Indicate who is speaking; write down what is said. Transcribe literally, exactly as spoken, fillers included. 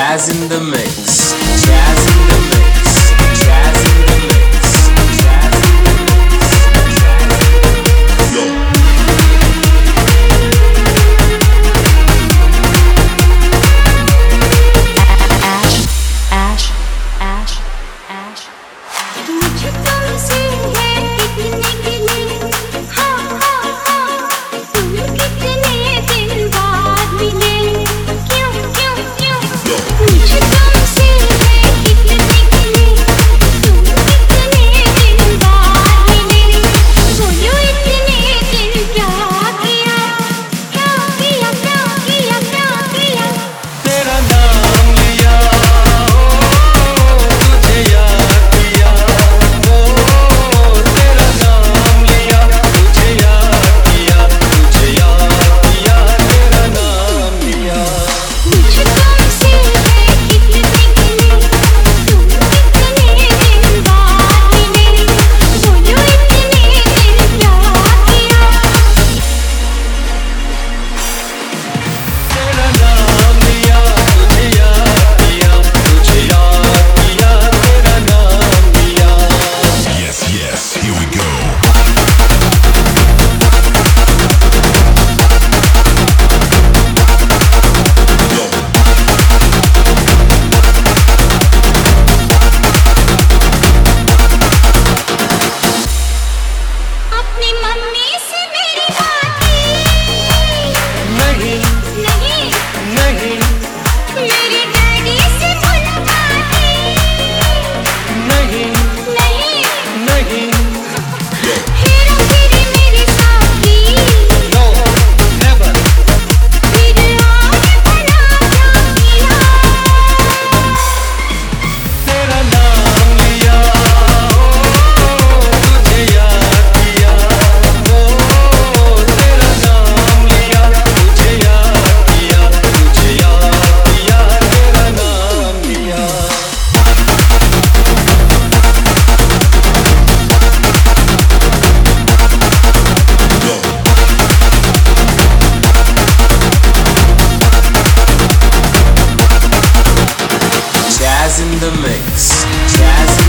Speaker 1: Jazz in the mix, jazz in the mix, jazz in the mix, jazz in the mix. Yo.
Speaker 2: Ash, Ash, Ash, Ash. मुझे तुमसे है कितने गिले, हाँ हाँ हाँ, तुम कितने दिन बाद मिले, क्यों क्यों क्यों? मुझे तुमसे है कितने गिले, तुम कितने दिन बाद मिले, बोलो इतने दिन क्या किया, क्या किया, क्या किया, क्या किया?
Speaker 3: तेरा नाम लिया, तुझे याद किया, ओ तेरा नाम लिया, तुझे याद किया, तुझे याद किया, तेरा नाम लिया।
Speaker 2: मुझे तुमसे है कितने गिले, तुम कितने दिन बाद मिले, बोलो इतने दिन क्या किया?
Speaker 3: तेरा नाम लिया, तुझे याद किया, तुझे याद किया, तेरा नाम लिया।
Speaker 4: Yes, yes, here we go.
Speaker 2: अपनी मम्मी से मेरी बात की,
Speaker 3: नहीं
Speaker 2: नहीं
Speaker 3: नहीं
Speaker 2: मेरे डैडी से मुलाकात की,
Speaker 3: नहीं
Speaker 2: नहीं
Speaker 3: नहीं
Speaker 2: हेरा फेरी मेरे साथ की,
Speaker 3: नो नेवर
Speaker 2: फिर आगे भला क्या किया?
Speaker 3: तेरा नाम लिया, तुझे याद किया, ओ तेरा नाम लिया, तुझे याद किया, तुझे याद किया, तेरा नाम लिया।
Speaker 1: jazz in the mix, jazz in